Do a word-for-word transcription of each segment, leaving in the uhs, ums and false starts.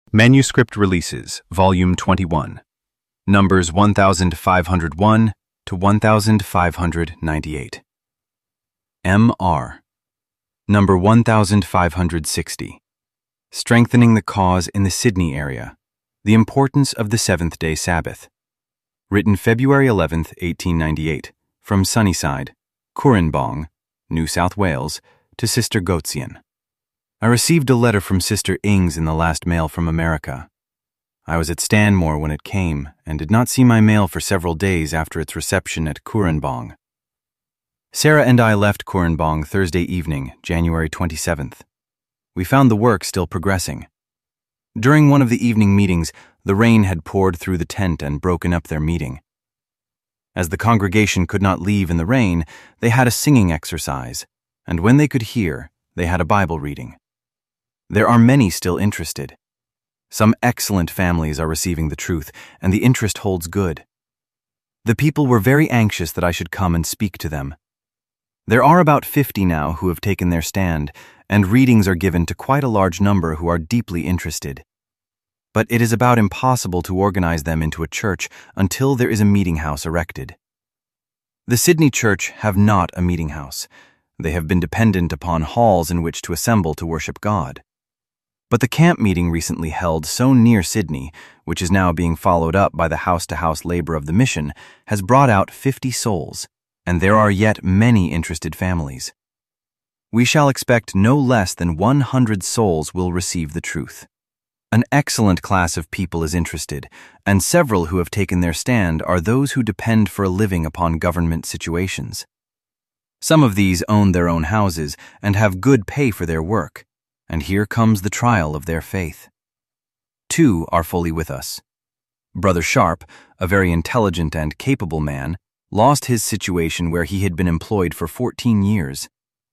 Manuscript Releases, Volume twenty-one, Numbers one thousand five hundred one to one thousand five hundred ninety-eight. M R Number one thousand five hundred sixty. Strengthening the Cause in the Sydney Area, The Importance of the Seventh-Day Sabbath. Written February eleventh, eighteen ninety-eight, from Sunnyside, Cooranbong, New South Wales, to Sister Goetzian. I received a letter from Sister Ings in the last mail from America. I was at Stanmore when it came, and did not see my mail for several days after its reception at Cooranbong. Sarah and I left Cooranbong Thursday evening, January twenty-seventh. We found the work still progressing. During one of the evening meetings, the rain had poured through the tent and broken up their meeting. As the congregation could not leave in the rain, they had a singing exercise, and when they could hear, they had a Bible reading. There are many still interested. Some excellent families are receiving the truth, and the interest holds good. The people were very anxious that I should come and speak to them. There are about fifty now who have taken their stand, and readings are given to quite a large number who are deeply interested. But it is about impossible to organize them into a church until there is a meeting house erected. The Sydney Church have not a meeting house. They have been dependent upon halls in which to assemble to worship God. But the camp meeting recently held so near Sydney, which is now being followed up by the house-to-house labor of the mission, has brought out fifty souls, and there are yet many interested families. We shall expect no less than one hundred souls will receive the truth. An excellent class of people is interested, and several who have taken their stand are those who depend for a living upon government situations. Some of these own their own houses and have good pay for their work, and here comes the trial of their faith. Two are fully with us. Brother Sharp, a very intelligent and capable man, lost his situation where he had been employed for fourteen years.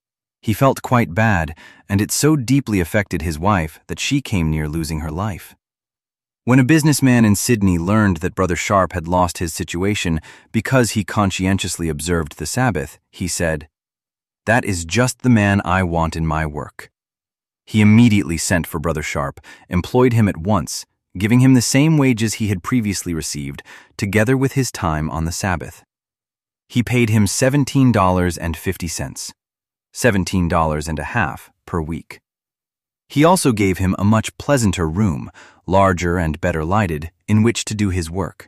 He felt quite bad, and it so deeply affected his wife that she came near losing her life. When a businessman in Sydney learned that Brother Sharp had lost his situation because he conscientiously observed the Sabbath, he said, "That is just the man I want in my work." He immediately sent for Brother Sharp, employed him at once, giving him the same wages he had previously received, together with his time on the Sabbath. He paid him seventeen dollars and fifty cents, seventeen dollars and a half per week. He also gave him a much pleasanter room, larger and better lighted, in which to do his work.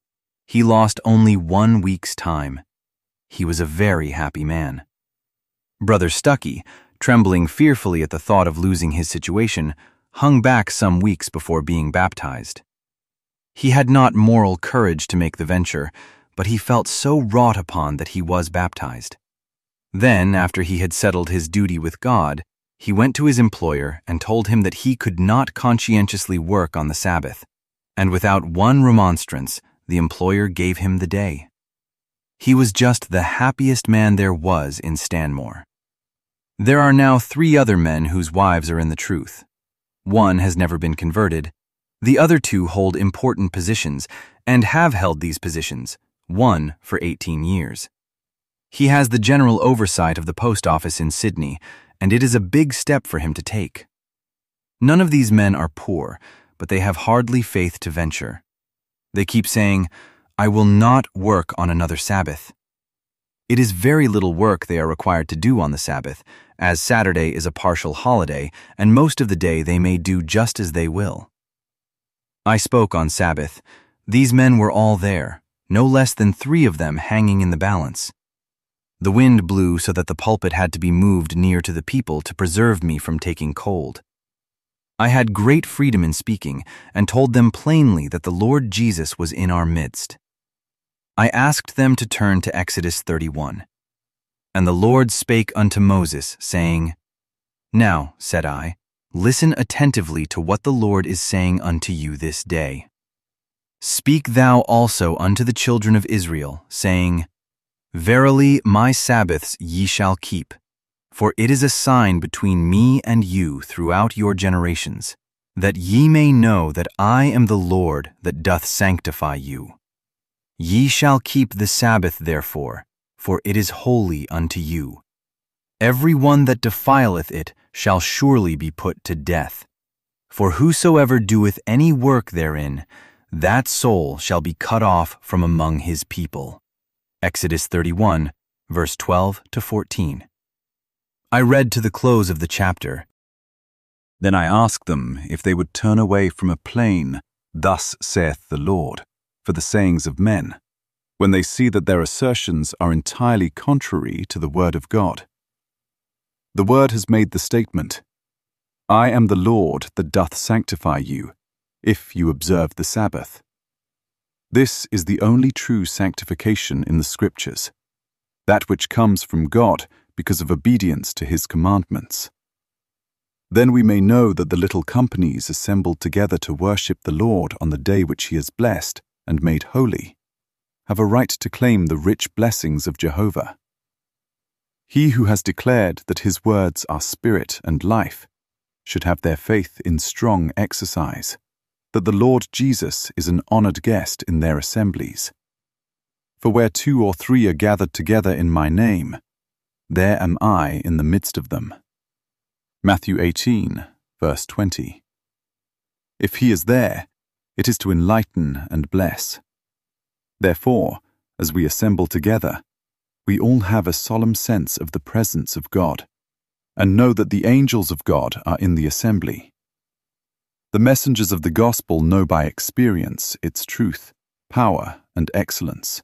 He lost only one week's time. He was a very happy man. Brother Stuckey, trembling fearfully at the thought of losing his situation, hung back some weeks before being baptized. He had not moral courage to make the venture, but he felt so wrought upon that he was baptized. Then, after he had settled his duty with God, he went to his employer and told him that he could not conscientiously work on the Sabbath, and without one remonstrance, the employer gave him the day. He was just the happiest man there was in Stanmore. There are now three other men whose wives are in the truth. One has never been converted. The other two hold important positions and have held these positions, one for eighteen years. He has the general oversight of the post office in Sydney, and it is a big step for him to take. None of these men are poor, but they have hardly faith to venture. They keep saying, "I will not work on another Sabbath." It is very little work they are required to do on the Sabbath, as Saturday is a partial holiday, and most of the day they may do just as they will. I spoke on Sabbath. These men were all there, no less than three of them hanging in the balance. The wind blew so that the pulpit had to be moved near to the people to preserve me from taking cold. I had great freedom in speaking, and told them plainly that the Lord Jesus was in our midst. I asked them to turn to Exodus thirty-one. And the Lord spake unto Moses, saying, "Now," said I, "listen attentively to what the Lord is saying unto you this day. Speak thou also unto the children of Israel, saying, Verily my Sabbaths ye shall keep, for it is a sign between me and you throughout your generations, that ye may know that I am the Lord that doth sanctify you. Ye shall keep the Sabbath therefore, for it is holy unto you. Every one that defileth it shall surely be put to death. For whosoever doeth any work therein, that soul shall be cut off from among his people. Exodus thirty-one, verse twelve to fourteen. I read to the close of the chapter. Then I asked them if they would turn away from a plain, "Thus saith the Lord," for the sayings of men, when they see that their assertions are entirely contrary to the word of God. The word has made the statement, "I am the Lord that doth sanctify you, if you observe the Sabbath." This is the only true sanctification in the Scriptures, that which comes from God because of obedience to His commandments. Then we may know that the little companies assembled together to worship the Lord on the day which He has blessed and made holy have a right to claim the rich blessings of Jehovah. He who has declared that His words are spirit and life should have their faith in strong exercise, that the Lord Jesus is an honored guest in their assemblies. For where two or three are gathered together in my name, there am I in the midst of them. Matthew eighteen, verse twenty. If He is there, it is to enlighten and bless. Therefore, as we assemble together, we all have a solemn sense of the presence of God, and know that the angels of God are in the assembly. The messengers of the gospel know by experience its truth, power, and excellence.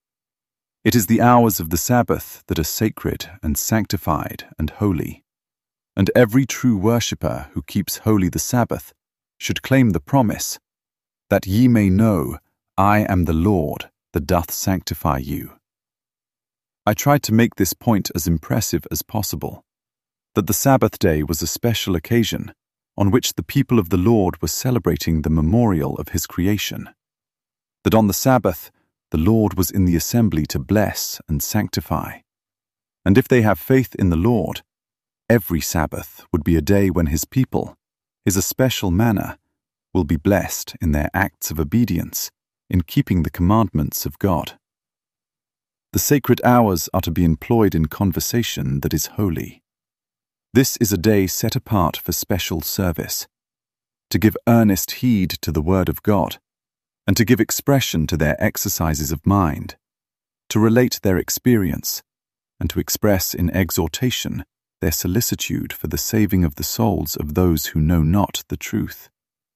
It is the hours of the Sabbath that are sacred and sanctified and holy, and every true worshipper who keeps holy the Sabbath should claim the promise, "That ye may know I am the Lord that doth sanctify you." I tried to make this point as impressive as possible, that the Sabbath day was a special occasion on which the people of the Lord were celebrating the memorial of His creation, that on the Sabbath the Lord was in the assembly to bless and sanctify, and if they have faith in the Lord, every Sabbath would be a day when His people, His especial manner, will be blessed in their acts of obedience in keeping the commandments of God. The sacred hours are to be employed in conversation that is holy. This is a day set apart for special service, to give earnest heed to the Word of God, and to give expression to their exercises of mind, to relate their experience, and to express in exhortation their solicitude for the saving of the souls of those who know not the truth.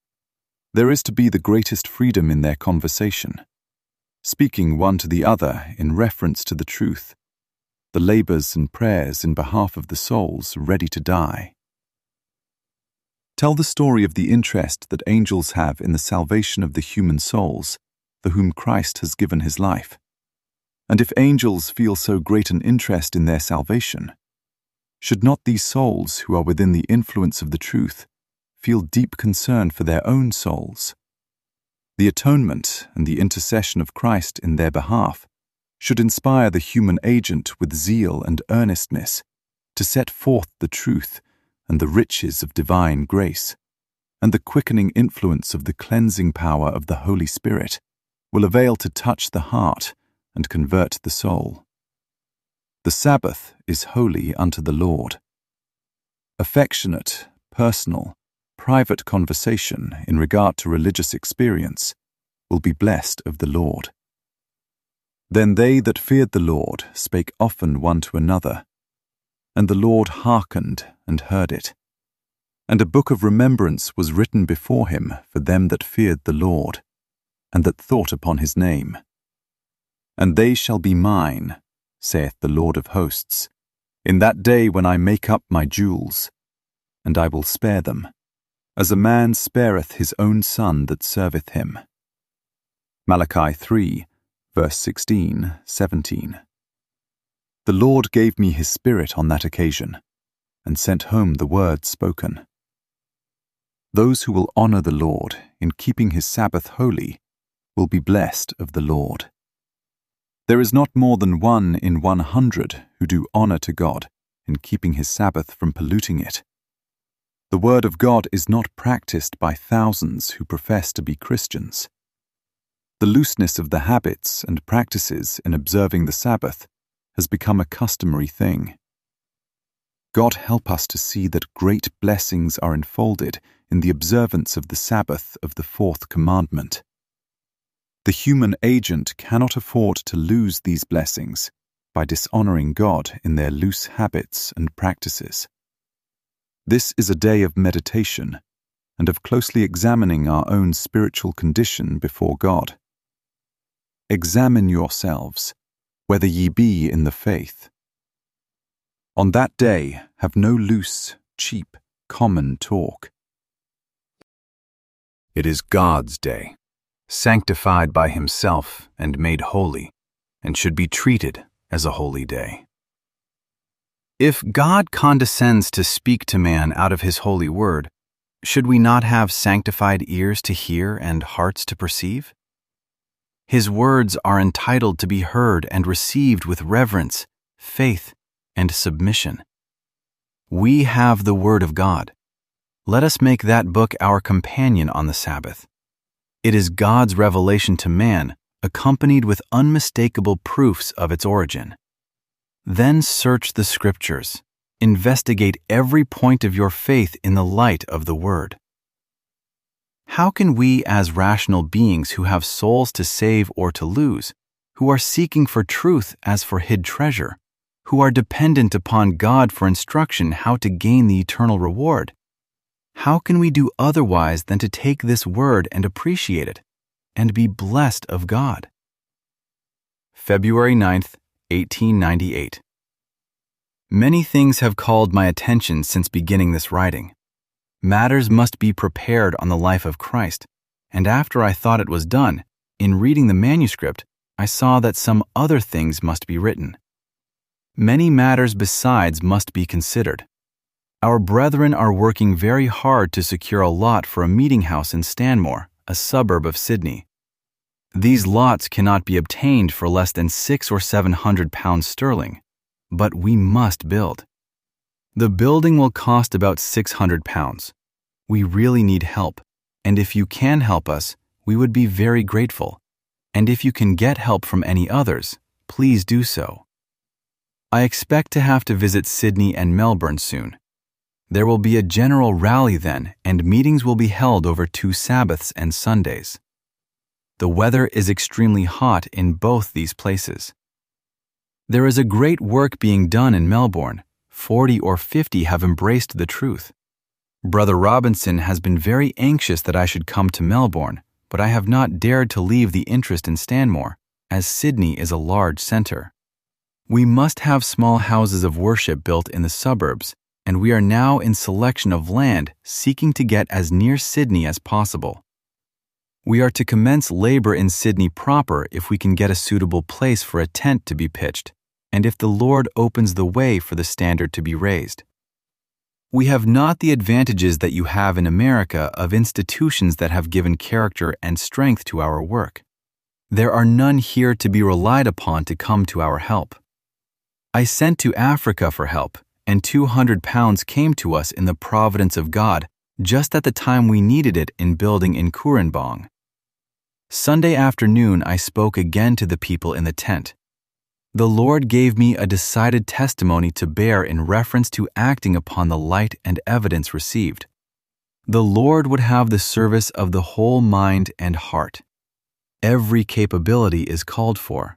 There is to be the greatest freedom in their conversation, speaking one to the other in reference to the truth, the labors and prayers in behalf of the souls ready to die. Tell the story of the interest that angels have in the salvation of the human souls for whom Christ has given His life. And if angels feel so great an interest in their salvation, should not these souls who are within the influence of the truth feel deep concern for their own souls? The atonement and the intercession of Christ in their behalf should inspire the human agent with zeal and earnestness to set forth the truth and the riches of divine grace, and the quickening influence of the cleansing power of the Holy Spirit will avail to touch the heart and convert the soul. The Sabbath is holy unto the Lord. Affectionate, personal, private conversation in regard to religious experience will be blessed of the Lord. Then they that feared the Lord spake often one to another, and the Lord hearkened and heard it. And a book of remembrance was written before Him for them that feared the Lord, and that thought upon His name. And they shall be mine, saith the Lord of hosts, in that day when I make up my jewels, and I will spare them, as a man spareth his own son that serveth him. Malachi three, verse sixteen, seventeen. The Lord gave me His Spirit on that occasion, and sent home the word spoken. Those who will honor the Lord in keeping His Sabbath holy will be blessed of the Lord. There is not more than one in one hundred who do honor to God in keeping His Sabbath from polluting it. The Word of God is not practiced by thousands who profess to be Christians. The looseness of the habits and practices in observing the Sabbath has become a customary thing. God help us to see that great blessings are enfolded in the observance of the Sabbath of the fourth commandment. The human agent cannot afford to lose these blessings by dishonoring God in their loose habits and practices. This is a day of meditation and of closely examining our own spiritual condition before God. Examine yourselves, whether ye be in the faith. On that day have no loose, cheap, common talk. It is God's day, sanctified by Himself and made holy, and should be treated as a holy day. If God condescends to speak to man out of His holy word, should we not have sanctified ears to hear and hearts to perceive? His words are entitled to be heard and received with reverence, faith, and submission. We have the Word of God. Let us make that book our companion on the Sabbath. It is God's revelation to man, accompanied with unmistakable proofs of its origin. Then search the Scriptures. Investigate every point of your faith in the light of the Word. How can we, as rational beings who have souls to save or to lose, who are seeking for truth as for hid treasure, who are dependent upon God for instruction how to gain the eternal reward, how can we do otherwise than to take this word and appreciate it, and be blessed of God? February ninth, eighteen ninety-eight. Many things have called my attention since beginning this writing. Matters must be prepared on the life of Christ, and after I thought it was done, in reading the manuscript, I saw that some other things must be written. Many matters besides must be considered. Our brethren are working very hard to secure a lot for a meeting house in Stanmore, a suburb of Sydney. These lots cannot be obtained for less than six or seven hundred pounds sterling, but we must build. The building will cost about six hundred pounds. We really need help, and if you can help us, we would be very grateful. And if you can get help from any others, please do so. I expect to have to visit Sydney and Melbourne soon. There will be a general rally then, and meetings will be held over two Sabbaths and Sundays. The weather is extremely hot in both these places. There is a great work being done in Melbourne. Forty or fifty have embraced the truth. Brother Robinson has been very anxious that I should come to Melbourne, but I have not dared to leave the interest in Stanmore, as Sydney is a large center. We must have small houses of worship built in the suburbs, and we are now in selection of land, seeking to get as near Sydney as possible. We are to commence labor in Sydney proper if we can get a suitable place for a tent to be pitched, and if the Lord opens the way for the standard to be raised. We have not the advantages that you have in America of institutions that have given character and strength to our work. There are none here to be relied upon to come to our help. I sent to Africa for help, and two hundred pounds came to us in the providence of God just at the time we needed it in building in Koorambong. Sunday afternoon I spoke again to the people in the tent. The Lord gave me a decided testimony to bear in reference to acting upon the light and evidence received. The Lord would have the service of the whole mind and heart. Every capability is called for.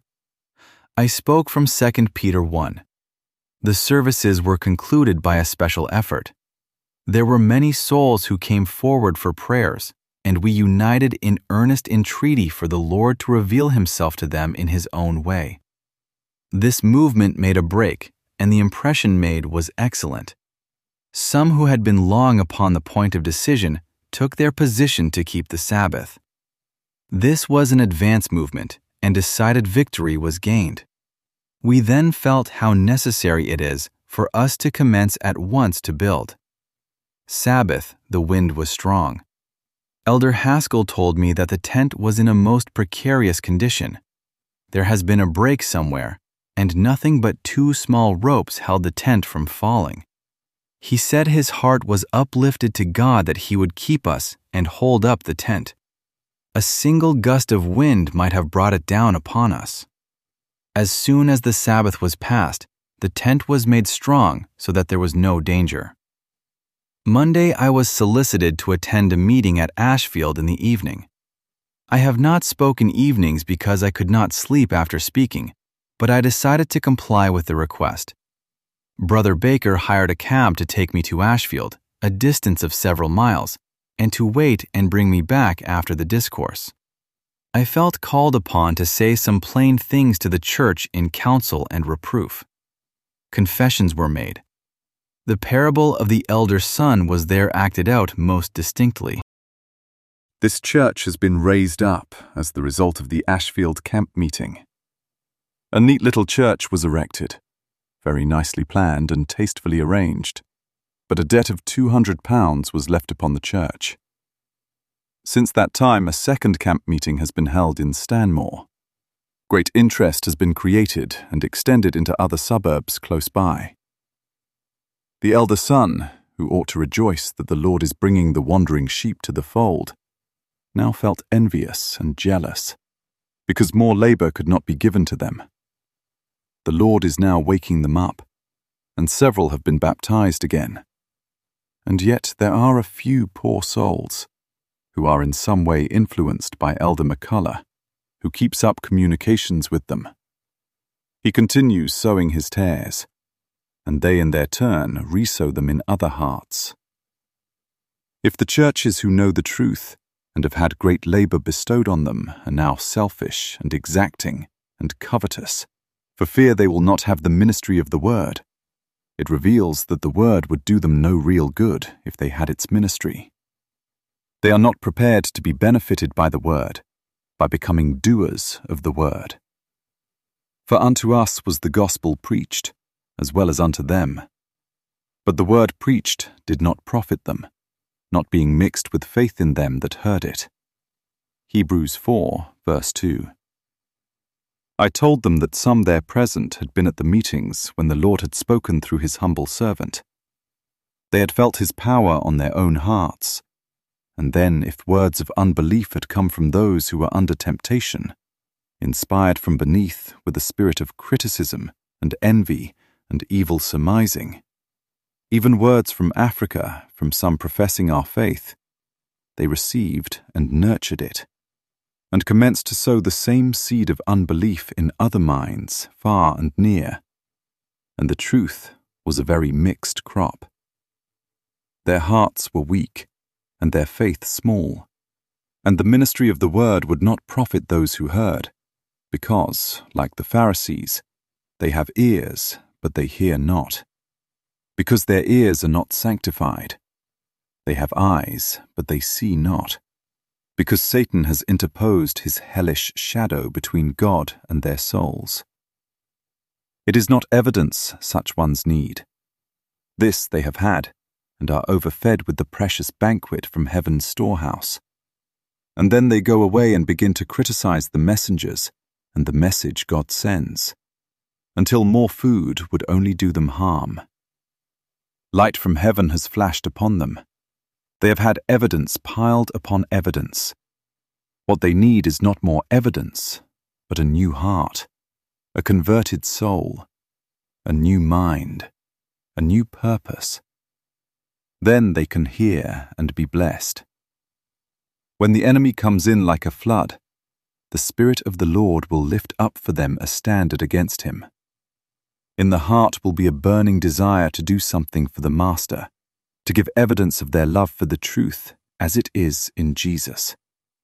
I spoke from Second Peter one. The services were concluded by a special effort. There were many souls who came forward for prayers, and we united in earnest entreaty for the Lord to reveal Himself to them in His own way. This movement made a break, and the impression made was excellent. Some who had been long upon the point of decision took their position to keep the Sabbath. This was an advance movement, and decided victory was gained. We then felt how necessary it is for us to commence at once to build. Sabbath, the wind was strong. Elder Haskell told me that the tent was in a most precarious condition. There has been a break somewhere, and nothing but two small ropes held the tent from falling. He said his heart was uplifted to God that He would keep us and hold up the tent. A single gust of wind might have brought it down upon us. As soon as the Sabbath was past, the tent was made strong so that there was no danger. Monday, I was solicited to attend a meeting at Ashfield in the evening. I have not spoken evenings because I could not sleep after speaking, but I decided to comply with the request. Brother Baker hired a cab to take me to Ashfield, a distance of several miles, and to wait and bring me back after the discourse. I felt called upon to say some plain things to the church in counsel and reproof. Confessions were made. The parable of the elder son was there acted out most distinctly. This church has been raised up as the result of the Ashfield camp meeting. A neat little church was erected, very nicely planned and tastefully arranged, but a debt of two hundred pounds was left upon the church. Since that time, a second camp meeting has been held in Stanmore. Great interest has been created and extended into other suburbs close by. The elder son, who ought to rejoice that the Lord is bringing the wandering sheep to the fold, now felt envious and jealous, because more labor could not be given to them. The Lord is now waking them up, and several have been baptized again. And yet there are a few poor souls who are in some way influenced by Elder McCullough, who keeps up communications with them. He continues sowing his tares, and they in their turn resow them in other hearts. If the churches who know the truth and have had great labor bestowed on them are now selfish and exacting and covetous, for fear they will not have the ministry of the word, it reveals that the word would do them no real good if they had its ministry. They are not prepared to be benefited by the word, by becoming doers of the word. For unto us was the gospel preached, as well as unto them. But the word preached did not profit them, not being mixed with faith in them that heard it. Hebrews four, verse two. I told them that some there present had been at the meetings when the Lord had spoken through his humble servant. They had felt his power on their own hearts, and then if words of unbelief had come from those who were under temptation, inspired from beneath with a spirit of criticism and envy and evil surmising, even words from Africa from some professing our faith, they received and nurtured it, and commenced to sow the same seed of unbelief in other minds far and near, and the truth was a very mixed crop. Their hearts were weak, and their faith small, and the ministry of the word would not profit those who heard, because, like the Pharisees, they have ears, but they hear not. Because their ears are not sanctified. They have eyes, but they see not. Because Satan has interposed his hellish shadow between God and their souls. It is not evidence such ones need. This they have had, and are overfed with the precious banquet from heaven's storehouse. And then they go away and begin to criticize the messengers and the message God sends, until more food would only do them harm. Light from heaven has flashed upon them. They have had evidence piled upon evidence. What they need is not more evidence, but a new heart, a converted soul, a new mind, a new purpose. Then they can hear and be blessed. When the enemy comes in like a flood, the Spirit of the Lord will lift up for them a standard against him. In the heart will be a burning desire to do something for the Master, to give evidence of their love for the truth as it is in Jesus.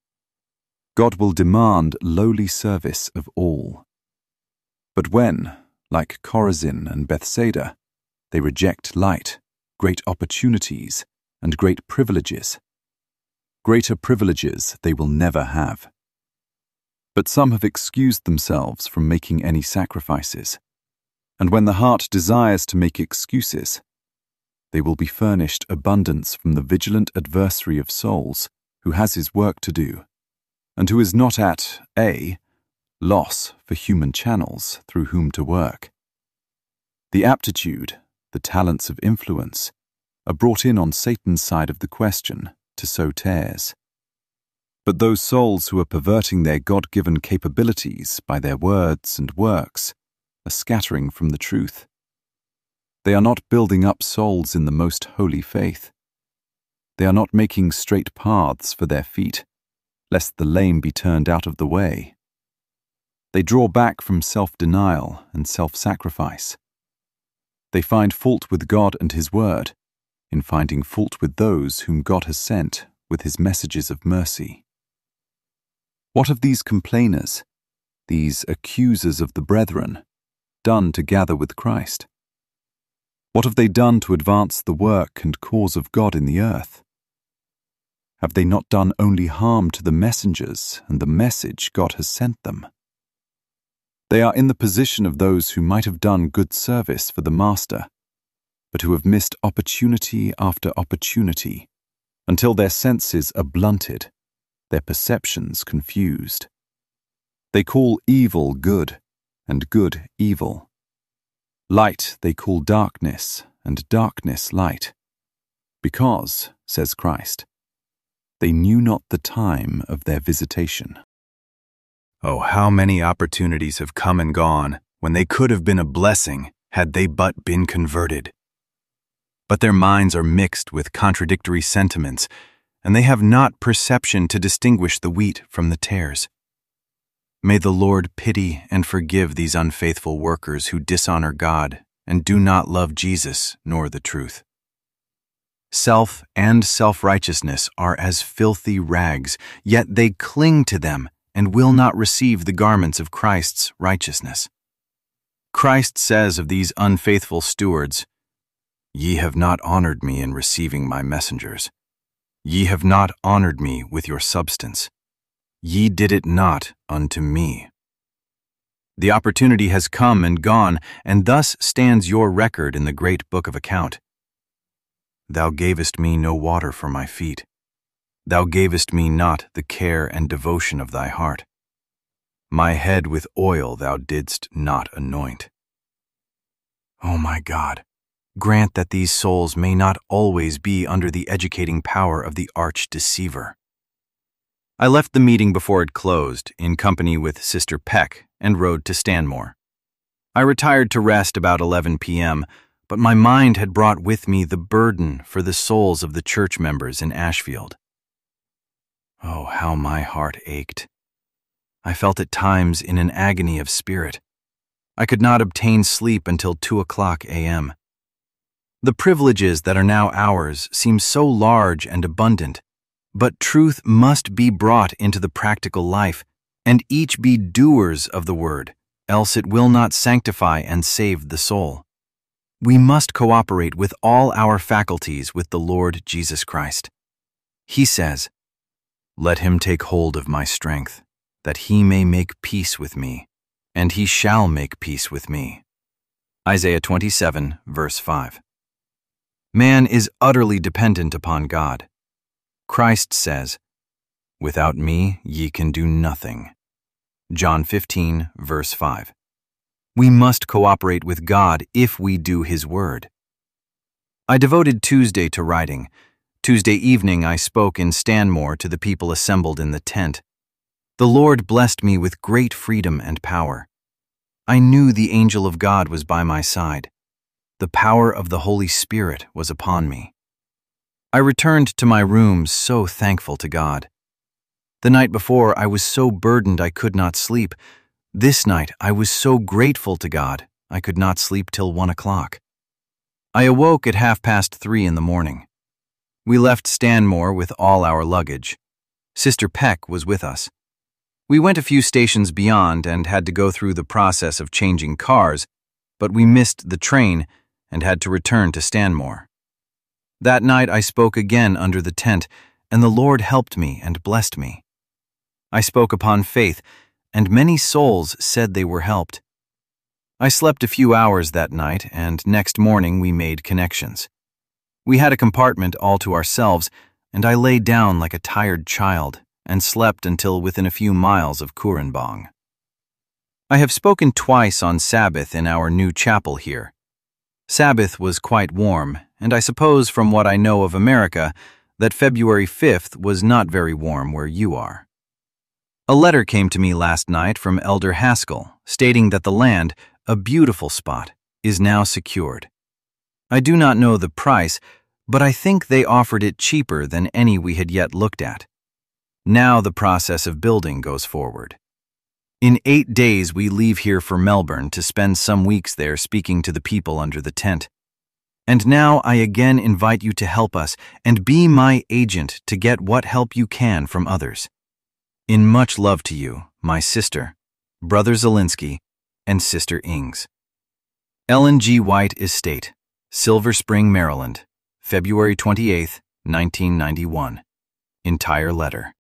God will demand lowly service of all. But when, like Chorazin and Bethsaida, they reject light, great opportunities, and great privileges, greater privileges they will never have. But some have excused themselves from making any sacrifices, and when the heart desires to make excuses, they will be furnished abundance from the vigilant adversary of souls who has his work to do, and who is not at a loss for human channels through whom to work. The aptitude, the talents of influence, are brought in on Satan's side of the question to sow tares. But those souls who are perverting their God-given capabilities by their words and works are scattering from the truth They are not building up souls in the most holy faith. They are not making straight paths for their feet, lest the lame be turned out of the way. They draw back from self-denial and self-sacrifice. They find fault with God and His Word, in finding fault with those whom God has sent with His messages of mercy. What of these complainers, these accusers of the brethren, done to gather with Christ? What have they done to advance the work and cause of God in the earth? Have they not done only harm to the messengers and the message God has sent them? They are in the position of those who might have done good service for the Master, but who have missed opportunity after opportunity, until their senses are blunted, their perceptions confused. They call evil good, and good evil. Light they call darkness, and darkness light. Because, says Christ, they knew not the time of their visitation. Oh, how many opportunities have come and gone when they could have been a blessing had they but been converted. But their minds are mixed with contradictory sentiments, and they have not perception to distinguish the wheat from the tares. May the Lord pity and forgive these unfaithful workers who dishonor God and do not love Jesus nor the truth. Self and self-righteousness are as filthy rags, yet they cling to them and will not receive the garments of Christ's righteousness. Christ says of these unfaithful stewards, "Ye have not honored me in receiving my messengers. Ye have not honored me with your substance. Ye did it not unto me." The opportunity has come and gone, and thus stands your record in the great book of account. Thou gavest me no water for my feet. Thou gavest me not the care and devotion of thy heart. My head with oil thou didst not anoint. O my God, grant that these souls may not always be under the educating power of the arch-deceiver. I left the meeting before it closed, in company with Sister Peck, and rode to Stanmore. I retired to rest about eleven p m, but my mind had brought with me the burden for the souls of the church members in Ashfield. Oh, how my heart ached. I felt at times in an agony of spirit. I could not obtain sleep until two o'clock a m The privileges that are now ours seem so large and abundant, but truth must be brought into the practical life, and each be doers of the word, else it will not sanctify and save the soul. We must cooperate with all our faculties with the Lord Jesus Christ. He says, "Let him take hold of my strength, that he may make peace with me, and he shall make peace with me." Isaiah twenty-seven, verse five. Man is utterly dependent upon God. Christ says, "Without me ye can do nothing." John fifteen, verse five. We must cooperate with God if we do His word. I devoted Tuesday to writing. Tuesday evening I spoke in Stanmore to the people assembled in the tent. The Lord blessed me with great freedom and power. I knew the angel of God was by my side. The power of the Holy Spirit was upon me. I returned to my room so thankful to God. The night before I was so burdened I could not sleep. This night I was so grateful to God I could not sleep till one o'clock. I awoke at half past three in the morning. We left Stanmore with all our luggage. Sister Peck was with us. We went a few stations beyond and had to go through the process of changing cars, but we missed the train and had to return to Stanmore. That night I spoke again under the tent, and the Lord helped me and blessed me. I spoke upon faith, and many souls said they were helped. I slept a few hours that night, and next morning we made connections. We had a compartment all to ourselves, and I lay down like a tired child and slept until within a few miles of Kurenbong. I have spoken twice on Sabbath in our new chapel here. Sabbath was quite warm, and I suppose from what I know of America that February fifth was not very warm where you are. A letter came to me last night from Elder Haskell stating that the land, a beautiful spot, is now secured. I do not know the price, but I think they offered it cheaper than any we had yet looked at. Now the process of building goes forward. In eight days we leave here for Melbourne to spend some weeks there speaking to the people under the tent. And now I again invite you to help us and be my agent to get what help you can from others. In much love to you, my sister, Brother Zelinsky, and Sister Ings. Ellen G. White Estate, Silver Spring, Maryland, February twenty-eighth, nineteen ninety-one. Entire letter.